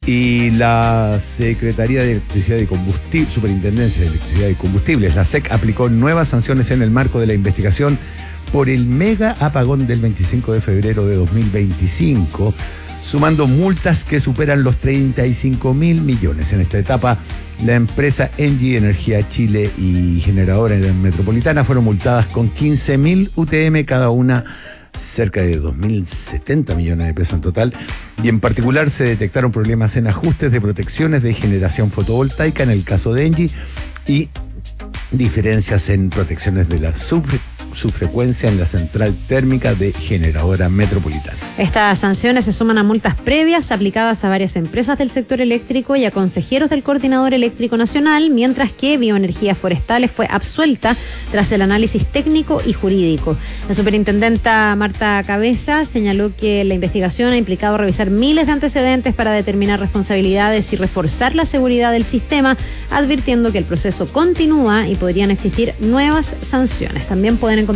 Y la Secretaría de Electricidad y Combustible, Superintendencia de Electricidad y Combustibles, la SEC, aplicó nuevas sanciones en el marco de la investigación por el mega apagón del 25 de febrero de 2025, sumando multas que superan los 35.000 millones. En esta etapa, la empresa Engie Energía Chile y Generadora Metropolitana fueron multadas con 15.000 UTM cada una, cerca de 2.070 millones de pesos en total, y en particular se detectaron problemas en ajustes de protecciones de generación fotovoltaica en el caso de Engie y diferencias en protecciones de la subfrecuencia en la central térmica de Generadora Metropolitana. Estas sanciones se suman a multas previas aplicadas a varias empresas del sector eléctrico y a consejeros del Coordinador Eléctrico Nacional, mientras que Bioenergías Forestales fue absuelta tras el análisis técnico y jurídico. La superintendenta Marta Cabeza señaló que la investigación ha implicado revisar miles de antecedentes para determinar responsabilidades y reforzar la seguridad del sistema, advirtiendo que el proceso continúa y podrían existir nuevas sanciones. También pueden encontrar